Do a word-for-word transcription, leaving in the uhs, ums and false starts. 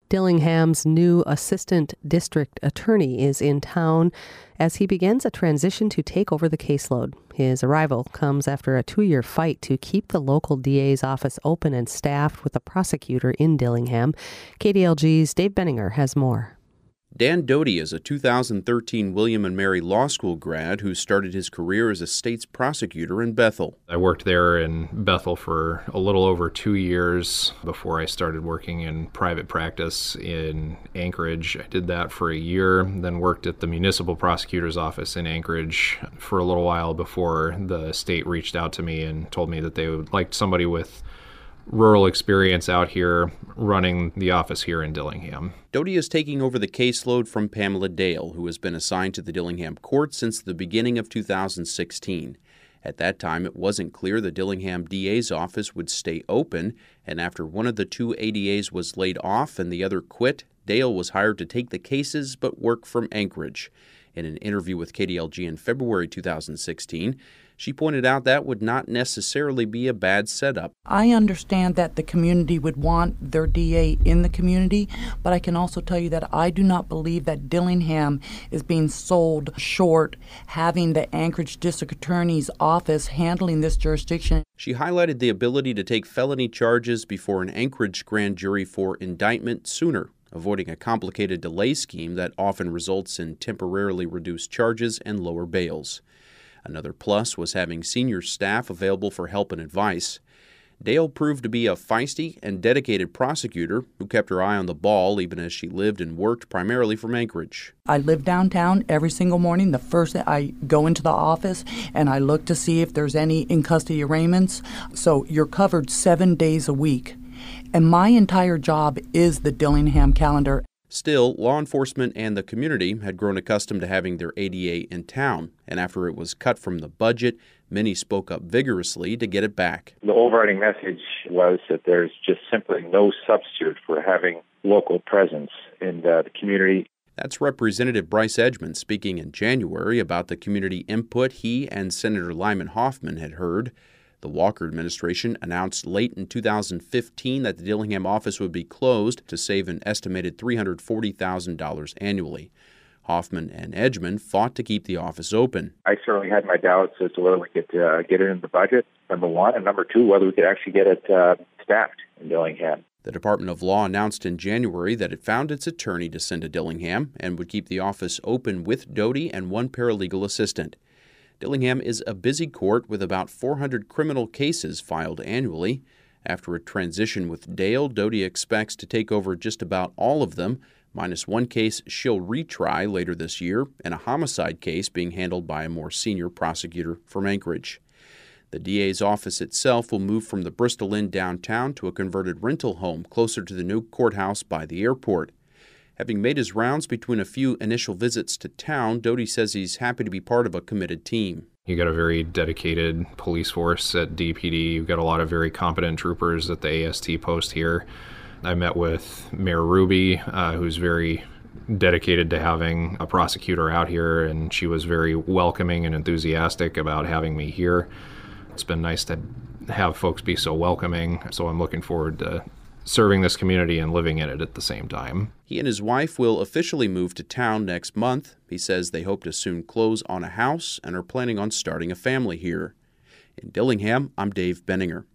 Dillingham's new assistant district attorney is in town as he begins a transition to take over the caseload. His arrival comes after a two-year fight to keep the local D A's office open and staffed with a prosecutor in Dillingham. K D L G's Dave Benninger has more. Dan Doty is a two thousand thirteen William and Mary Law School grad who started his career as a state's prosecutor in Bethel. I worked there in Bethel for a little over two years before I started working in private practice in Anchorage. I did that for a year, then worked at the municipal prosecutor's office in Anchorage for a little while before the state reached out to me and told me that they would like somebody with rural experience out here running the office here in Dillingham. Doty is taking over the caseload from Pamela Dale, who has been assigned to the Dillingham court since the beginning of two thousand sixteen. At that time, it wasn't clear the Dillingham D A's office would stay open, and after one of the two A D As was laid off and the other quit, Dale was hired to take the cases but work from Anchorage. In an interview with K D L G in February two thousand sixteen, she pointed out that would not necessarily be a bad setup. I understand that the community would want their D A in the community, but I can also tell you that I do not believe that Dillingham is being sold short having the Anchorage District Attorney's office handling this jurisdiction. She highlighted the ability to take felony charges before an Anchorage grand jury for indictment sooner, avoiding a complicated delay scheme that often results in temporarily reduced charges and lower bails. Another plus was having senior staff available for help and advice. Dale proved to be a feisty and dedicated prosecutor who kept her eye on the ball even as she lived and worked primarily from Anchorage. I live downtown every single morning. The first day I go into the office and I look to see if there's any in-custody arraignments. So you're covered seven days a week. And my entire job is the Dillingham calendar. Still, law enforcement and the community had grown accustomed to having their A D A in town, and after it was cut from the budget, many spoke up vigorously to get it back. The overriding message was that there's just simply no substitute for having local presence in the, the community. That's Representative Bryce Edgmon speaking in January about the community input he and Senator Lyman Hoffman had heard. The Walker administration announced late in two thousand fifteen that the Dillingham office would be closed to save an estimated three hundred forty thousand dollars annually. Hoffman and Edgmon fought to keep the office open. I certainly had my doubts as to whether we could uh, get it in the budget, number one, and number two, whether we could actually get it uh, staffed in Dillingham. The Department of Law announced in January that it found its attorney to send to Dillingham and would keep the office open with Doty and one paralegal assistant. Dillingham is a busy court with about four hundred criminal cases filed annually. After a transition with Dale, Doty expects to take over just about all of them, minus one case she'll retry later this year and a homicide case being handled by a more senior prosecutor from Anchorage. The D A's office itself will move from the Bristol Inn downtown to a converted rental home closer to the new courthouse by the airport. Having made his rounds between a few initial visits to town, Doty says he's happy to be part of a committed team. You got a very dedicated police force at D P D. You've got a lot of very competent troopers at the A S T post here. I met with Mayor Ruby, uh, who's very dedicated to having a prosecutor out here, and she was very welcoming and enthusiastic about having me here. It's been nice to have folks be so welcoming, so I'm looking forward to serving this community and living in it at the same time. He and his wife will officially move to town next month. He says they hope to soon close on a house and are planning on starting a family here. In Dillingham, I'm Dave Benninger.